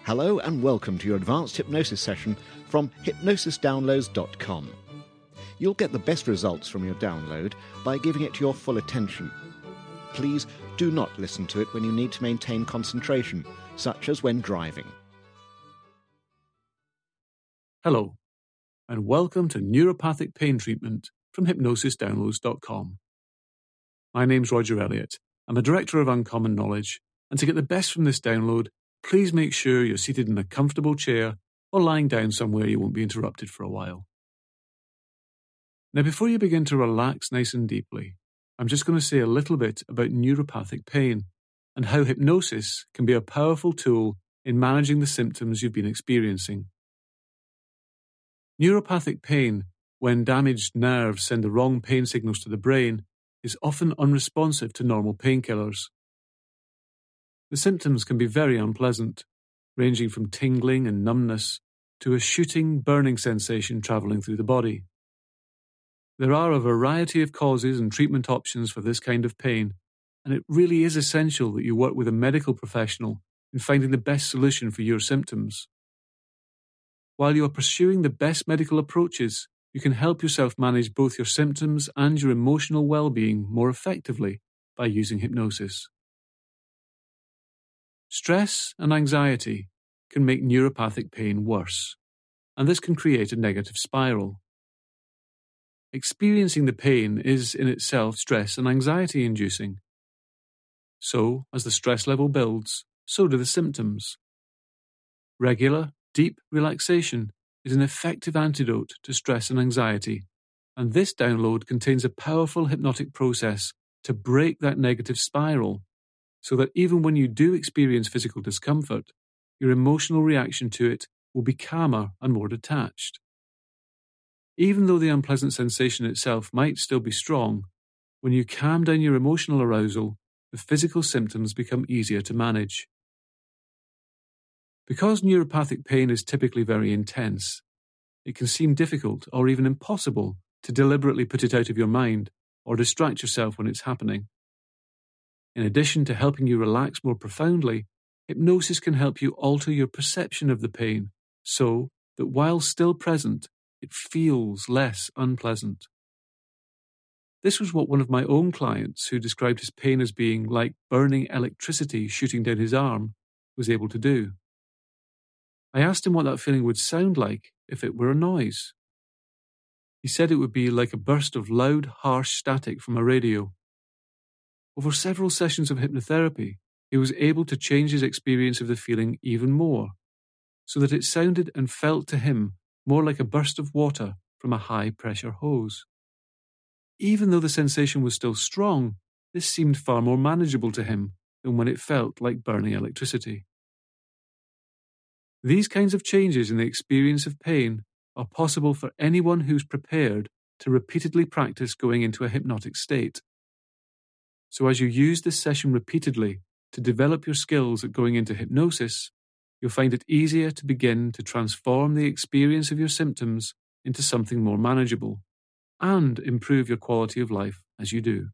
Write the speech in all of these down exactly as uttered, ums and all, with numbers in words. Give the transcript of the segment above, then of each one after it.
Hello and welcome to your advanced hypnosis session from hypnosis downloads dot com. You'll get the best results from your download by giving it your full attention. Please do not listen to it when you need to maintain concentration, such as when driving. Hello, and welcome to Neuropathic Pain Treatment from hypnosis downloads dot com. My name's Roger Elliott. I'm a Director of Uncommon Knowledge, and to get the best from this download, please make sure you're seated in a comfortable chair or lying down somewhere you won't be interrupted for a while. Now, before you begin to relax nice and deeply, I'm just going to say a little bit about neuropathic pain and how hypnosis can be a powerful tool in managing the symptoms you've been experiencing. Neuropathic pain, when damaged nerves send the wrong pain signals to the brain, is often unresponsive to normal painkillers. The symptoms can be very unpleasant, ranging from tingling and numbness to a shooting, burning sensation travelling through the body. There are a variety of causes and treatment options for this kind of pain, and it really is essential that you work with a medical professional in finding the best solution for your symptoms. While you are pursuing the best medical approaches, you can help yourself manage both your symptoms and your emotional well-being more effectively by using hypnosis. Stress and anxiety can make neuropathic pain worse, and this can create a negative spiral. Experiencing the pain is in itself stress and anxiety inducing. So, as the stress level builds, so do the symptoms. Regular, deep relaxation is an effective antidote to stress and anxiety, and this download contains a powerful hypnotic process to break that negative spiral, so that even when you do experience physical discomfort, your emotional reaction to it will be calmer and more detached. Even though the unpleasant sensation itself might still be strong, when you calm down your emotional arousal, the physical symptoms become easier to manage. Because neuropathic pain is typically very intense, it can seem difficult or even impossible to deliberately put it out of your mind or distract yourself when it's happening. In addition to helping you relax more profoundly, hypnosis can help you alter your perception of the pain so that while still present, it feels less unpleasant. This was what one of my own clients, who described his pain as being like burning electricity shooting down his arm, was able to do. I asked him what that feeling would sound like if it were a noise. He said it would be like a burst of loud, harsh static from a radio. Over several sessions of hypnotherapy, he was able to change his experience of the feeling even more, so that it sounded and felt to him more like a burst of water from a high-pressure hose. Even though the sensation was still strong, this seemed far more manageable to him than when it felt like burning electricity. These kinds of changes in the experience of pain are possible for anyone who's prepared to repeatedly practice going into a hypnotic state. So as you use this session repeatedly to develop your skills at going into hypnosis, you'll find it easier to begin to transform the experience of your symptoms into something more manageable and improve your quality of life as you do.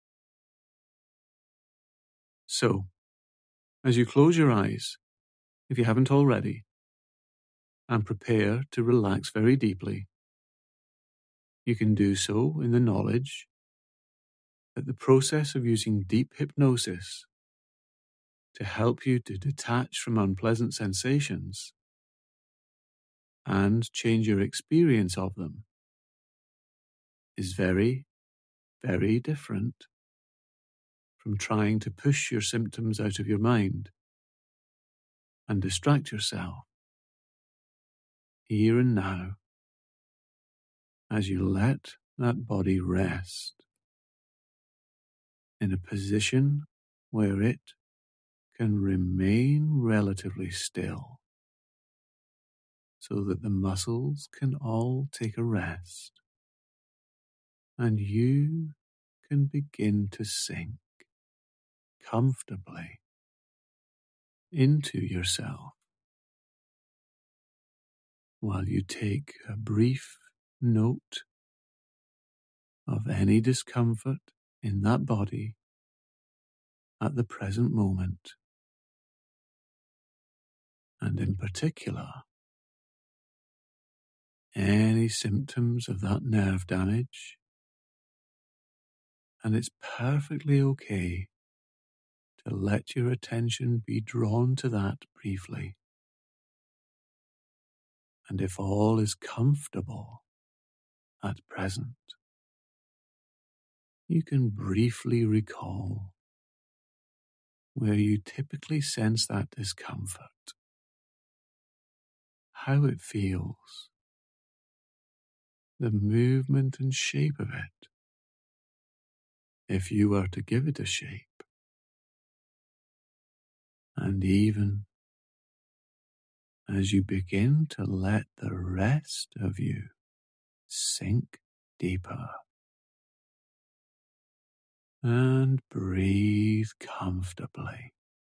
So, as you close your eyes, if you haven't already, and prepare to relax very deeply, you can do so in the knowledge that the process of using deep hypnosis to help you to detach from unpleasant sensations and change your experience of them is very, very different from trying to push your symptoms out of your mind and distract yourself here and now as you let that body rest in a position where it can remain relatively still so that the muscles can all take a rest and you can begin to sink comfortably into yourself while you take a brief note of any discomfort in that body at the present moment. and in particular, any symptoms of that nerve damage. And it's perfectly okay to let your attention be drawn to that briefly. And if all is comfortable at present, you can briefly recall where you typically sense that discomfort, how it feels, the movement and shape of it, if you were to give it a shape, and even as you begin to let the rest of you sink deeper and breathe comfortably.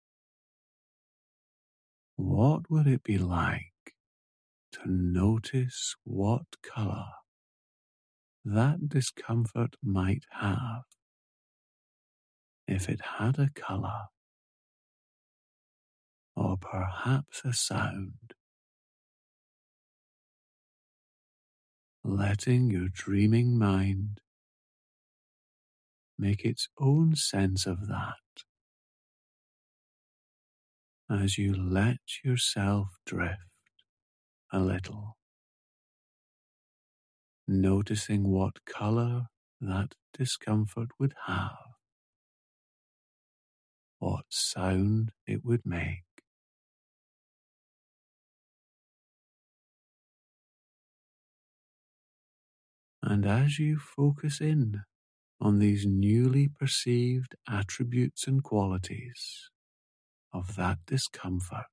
What would it be like to notice what color that discomfort might have if it had a color, or perhaps a sound? Letting your dreaming mind make its own sense of that as you let yourself drift a little, noticing what color that discomfort would have, what sound it would make. And as you focus in on these newly perceived attributes and qualities of that discomfort,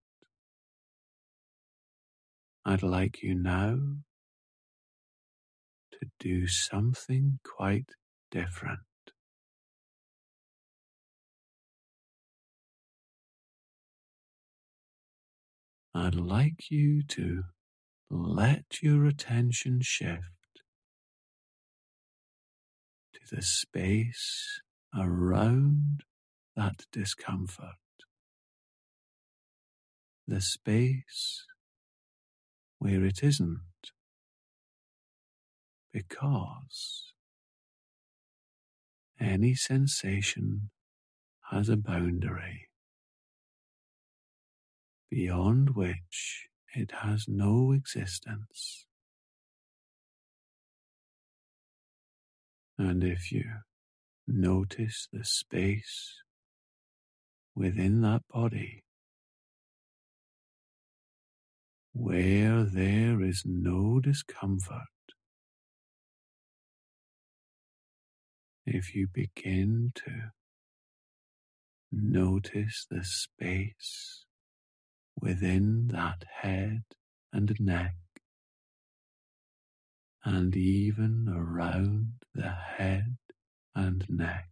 I'd like you now to do something quite different. I'd like you to let your attention shift to the space around that discomfort, the space where it isn't, because any sensation has a boundary beyond which it has no existence. And if you notice the space within that body where there is no discomfort, if you begin to notice the space within that head and neck, and even around the head and neck,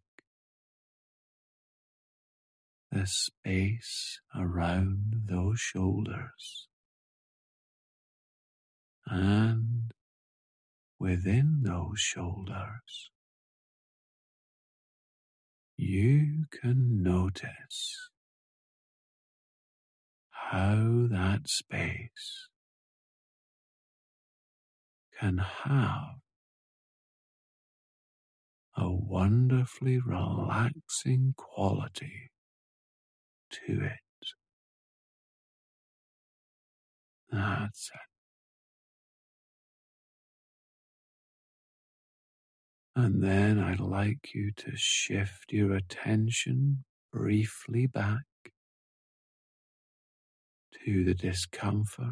the space around those shoulders, and within those shoulders, you can notice how that space can have a wonderfully relaxing quality to it. That's it. And then I'd like you to shift your attention briefly back to the discomfort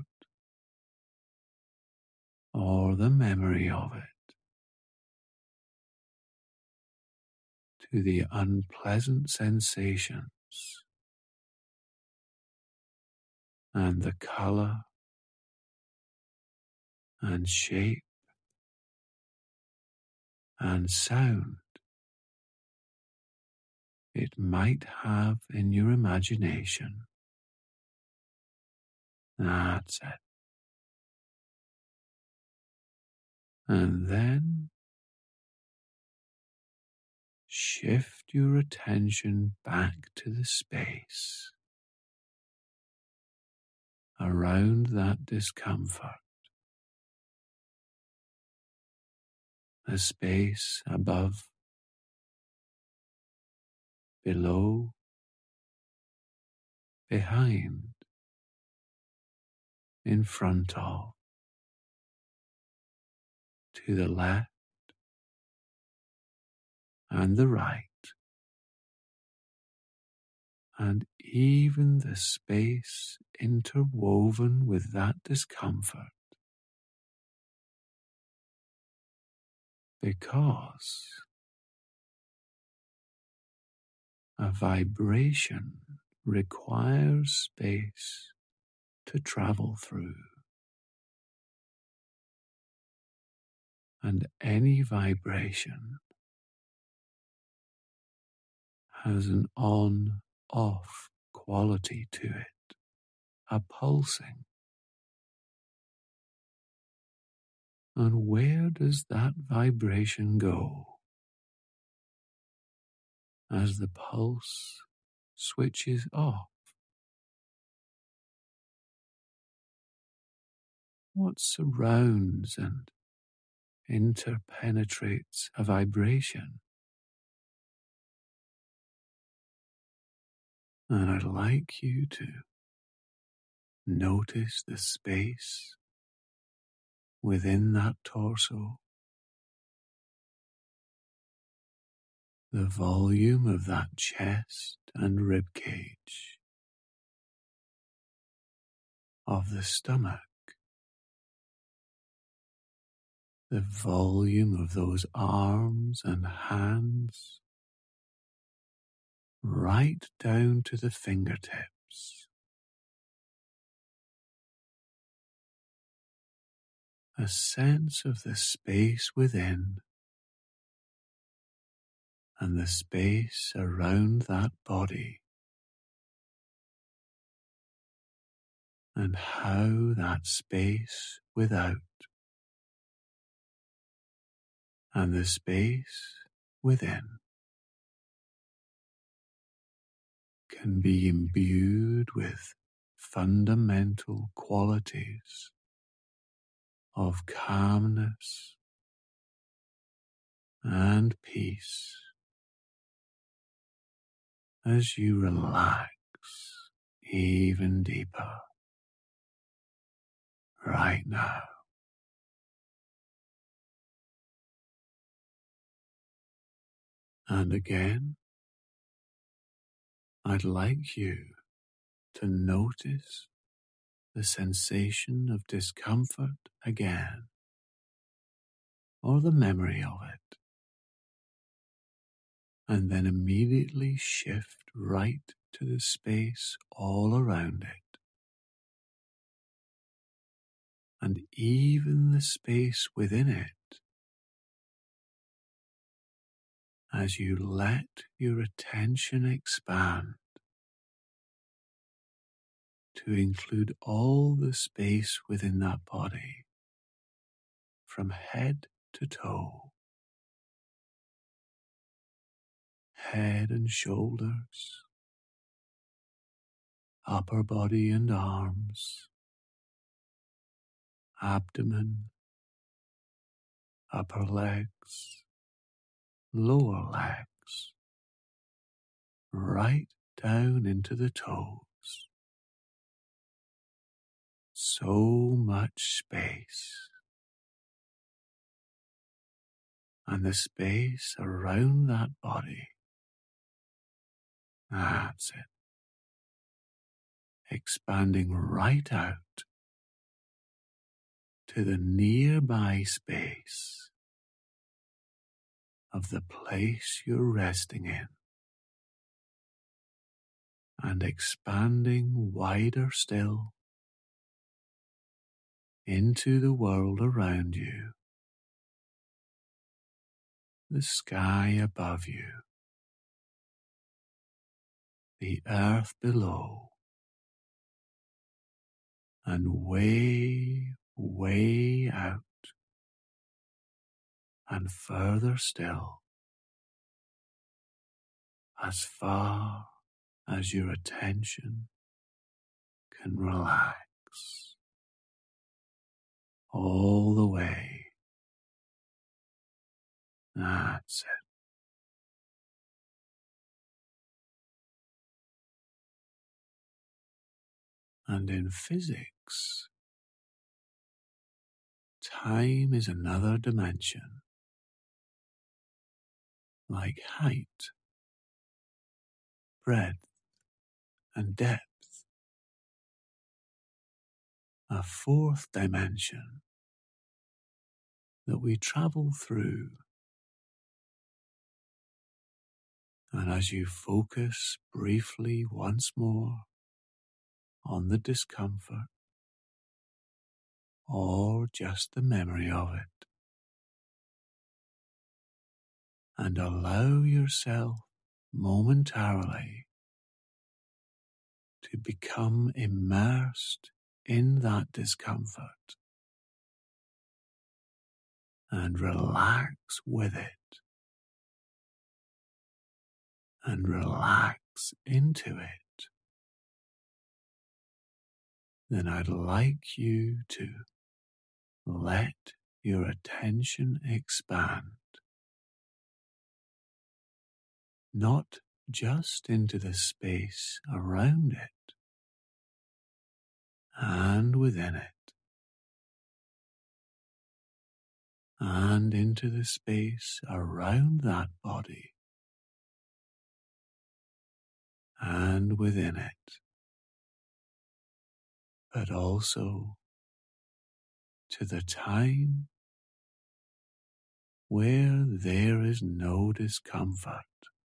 or the memory of it, to the unpleasant sensations and the color and shape and sound it might have in your imagination. That's it. And then shift your attention back to the space around that discomfort. The space above, below, behind, in front of, to the left and the right, and even the space interwoven with that discomfort, because a vibration requires space to travel through. And any vibration has an on-off quality to it, a pulsing. And where does that vibration go as the pulse switches off? What surrounds and interpenetrates a vibration? And I'd like you to notice the space within that torso, the volume of that chest and rib cage, of the stomach, the volume of those arms and hands, right down to the fingertips. A sense of the space within and the space around that body, and how that space without and the space within can be imbued with fundamental qualities of calmness and peace as you relax even deeper right now. And again, I'd like you to notice the sensation of discomfort again, or the memory of it, and then immediately shift right to the space all around it, and even the space within it, as you let your attention expand to include all the space within that body, from head to toe, head and shoulders, upper body and arms, abdomen, upper legs, lower legs, right down into the toes. So much space. And the space around that body. That's it. Expanding right out to the nearby space of the place you're resting in, and expanding wider still into the world around you, the sky above you, the earth below, and way, way out, and further still, as far as your attention can relax. all the way. That's it. And in physics, time is another dimension, like height, breadth, and depth. A fourth dimension that we travel through. And as you focus briefly once more on the discomfort, or just the memory of it, and allow yourself momentarily to become immersed in that discomfort and relax with it and relax into it, then I'd like you to let your attention expand, not just into the space around it and within it, and into the space around that body and within it, but also to the time where there is no discomfort,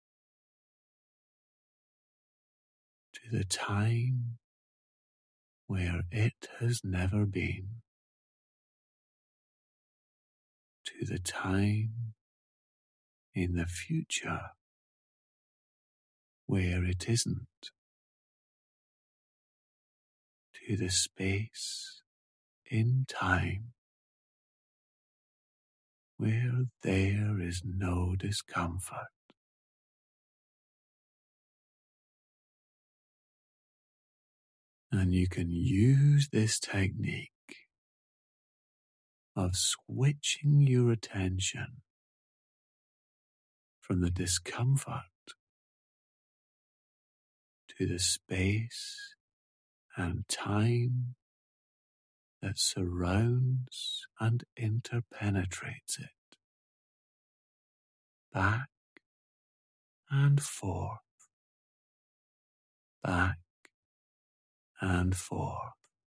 to the time where it has never been, to the time in the future where it isn't, to the space in time where there is no discomfort. And you can use this technique of switching your attention from the discomfort to the space and time that surrounds and interpenetrates it, back and forth, back and forth,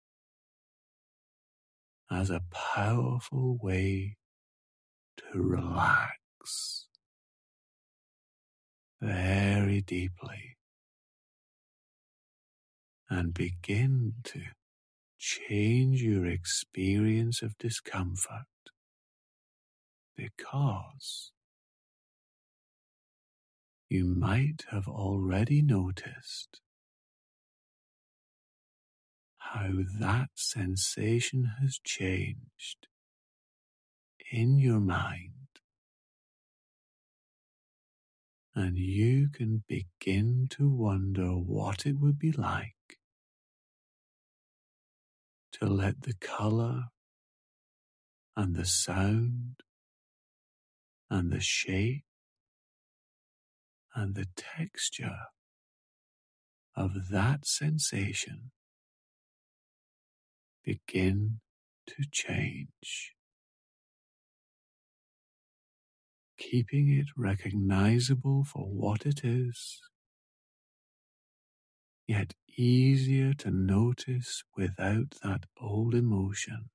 as a powerful way to relax very deeply and begin to change your experience of discomfort, because you might have already noticed how that sensation has changed in your mind, and you can begin to wonder what it would be like to let the color and the sound and the shape and the texture of that sensation begin to change, keeping it recognizable for what it is, yet easier to notice without that old emotion.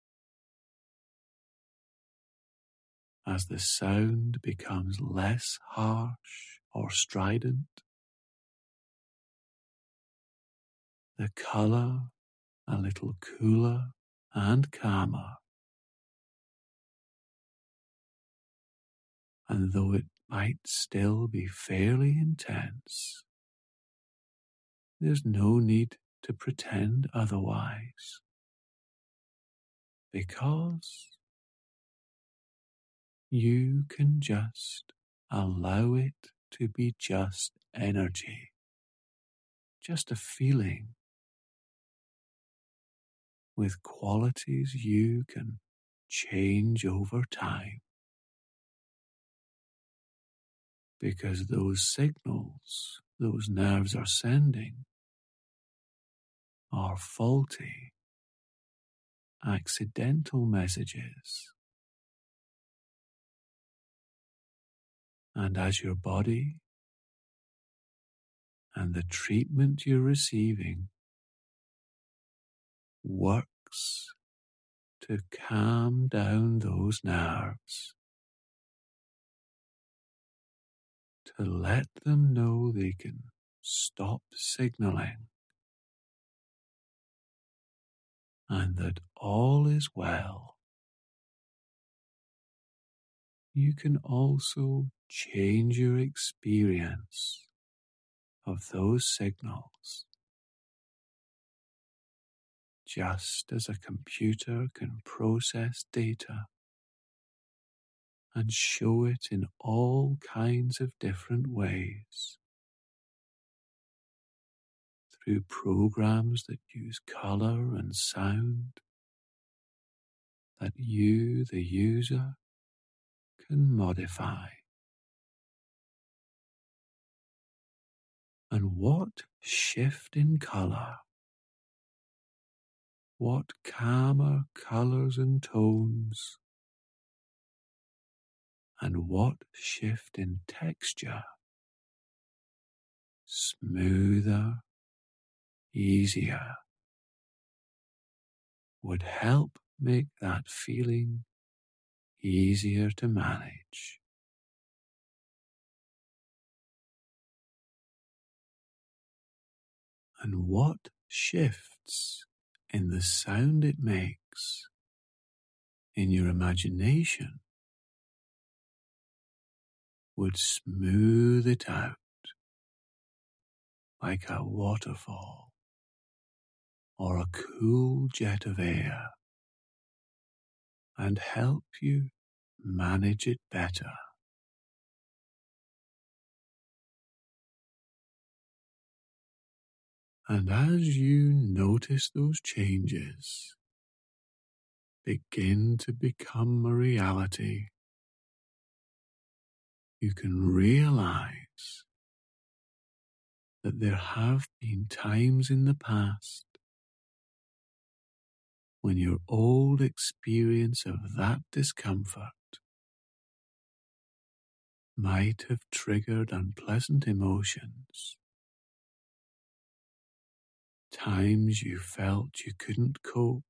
As the sound becomes less harsh or strident, the color a little cooler and calmer, and though it might still be fairly intense, there's no need to pretend otherwise, because you can just allow it to be just energy, just a feeling, with qualities you can change over time. Because those signals those nerves are sending are faulty, accidental messages. And as your body and the treatment you're receiving works to calm down those nerves, to let them know they can stop signaling and that all is well, you can also change your experience of those signals, just as a computer can process data and show it in all kinds of different ways, through programs that use color and sound that you, the user, can modify. And what shift in color, what calmer colors and tones, and what shift in texture, smoother, easier, would help make that feeling easier to manage. And what shifts in the sound it makes in your imagination would smooth it out like a waterfall or a cool jet of air and help you manage it better. And as you notice those changes begin to become a reality, you can realize that there have been times in the past when your old experience of that discomfort might have triggered unpleasant emotions. Times you felt you couldn't cope,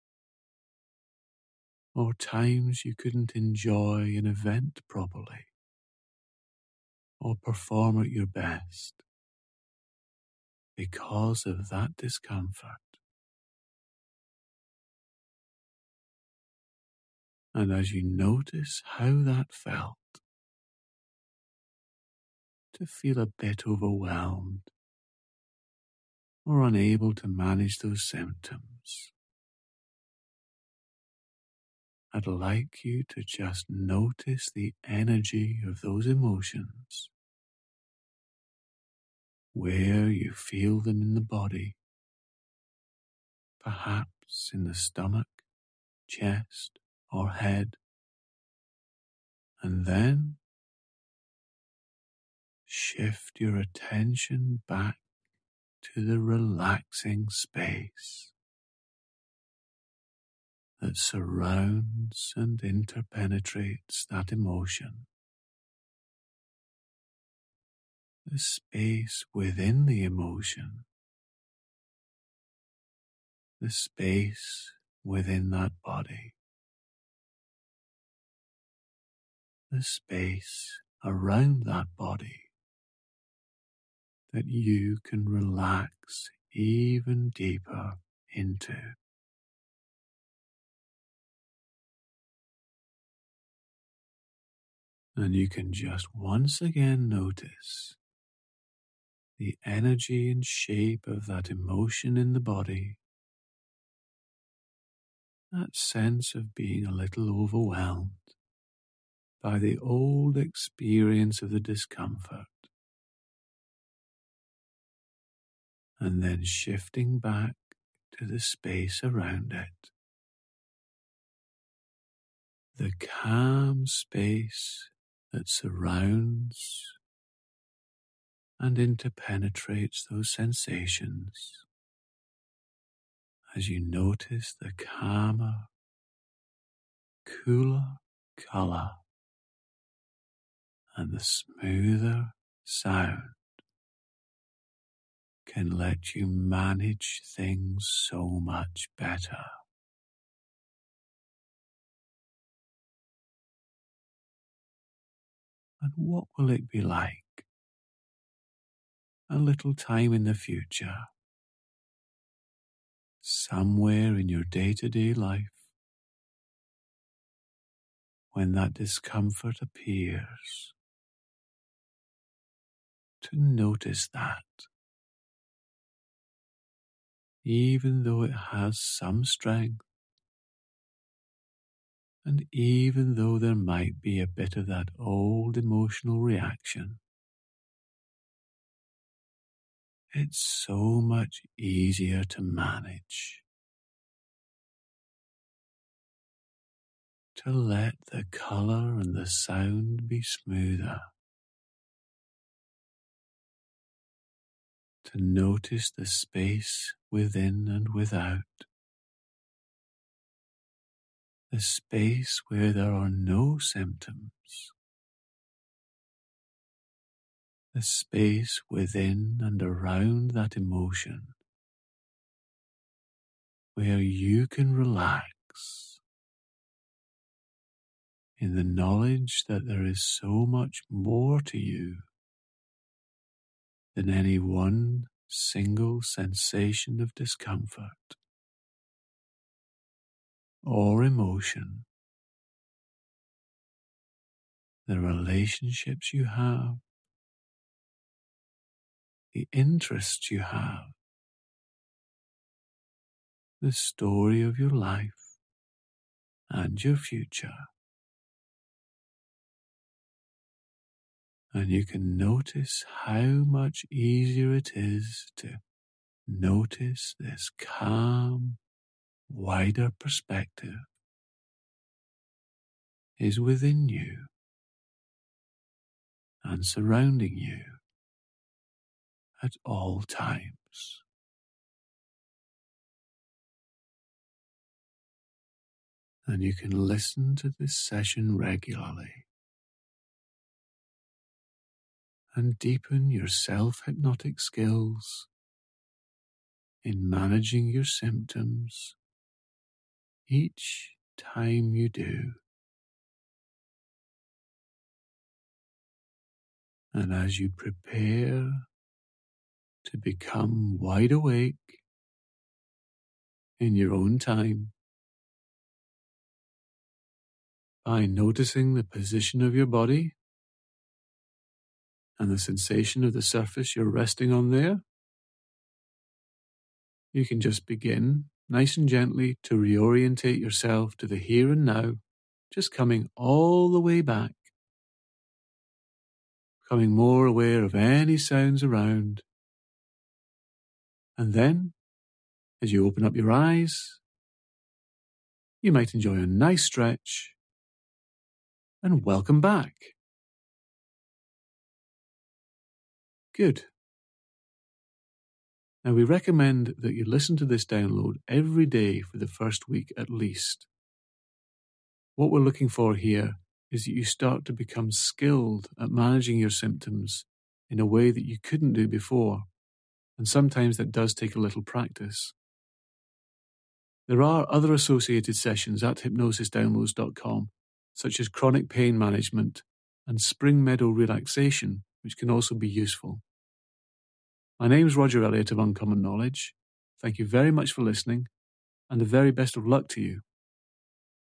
or times you couldn't enjoy an event properly, or perform at your best because of that discomfort. And as you notice how that felt, to feel a bit overwhelmed or unable to manage those symptoms, I'd like you to just notice the energy of those emotions, where you feel them in the body, perhaps in the stomach, chest, or head, and then shift your attention back to the relaxing space that surrounds and interpenetrates that emotion. The space within the emotion, the space within that body, the space around that body that you can relax even deeper into. And you can just once again notice the energy and shape of that emotion in the body, that sense of being a little overwhelmed by the old experience of the discomfort, and then shifting back to the space around it. The calm space that surrounds and interpenetrates those sensations as you notice the calmer, cooler colour and the smoother sound can let you manage things so much better. And what will it be like a little time in the future, somewhere in your day-to-day life, when that discomfort appears, to notice that, even though it has some strength, and even though there might be a bit of that old emotional reaction, it's so much easier to manage. To let the colour and the sound be smoother. To notice the space within and without. The space where there are no symptoms. The space within and around that emotion, where you can relax in the knowledge that there is so much more to you than any one single sensation of discomfort or emotion. The relationships you have, the interests you have, the story of your life and your future. And you can notice how much easier it is to notice this calm, wider perspective is within you and surrounding you at all times. And you can listen to this session regularly and deepen your self-hypnotic skills in managing your symptoms each time you do. And as you prepare to become wide awake in your own time, by noticing the position of your body and the sensation of the surface you're resting on there, you can just begin, nice and gently, to reorientate yourself to the here and now, just coming all the way back, becoming more aware of any sounds around. And then, as you open up your eyes, you might enjoy a nice stretch, and welcome back. Good. Now, we recommend that you listen to this download every day for the first week at least. What we're looking for here is that you start to become skilled at managing your symptoms in a way that you couldn't do before, and sometimes that does take a little practice. There are other associated sessions at hypnosis downloads dot com, such as chronic pain management and spring meadow relaxation, which can also be useful. My name is Roger Elliott of Uncommon Knowledge. Thank you very much for listening, and the very best of luck to you.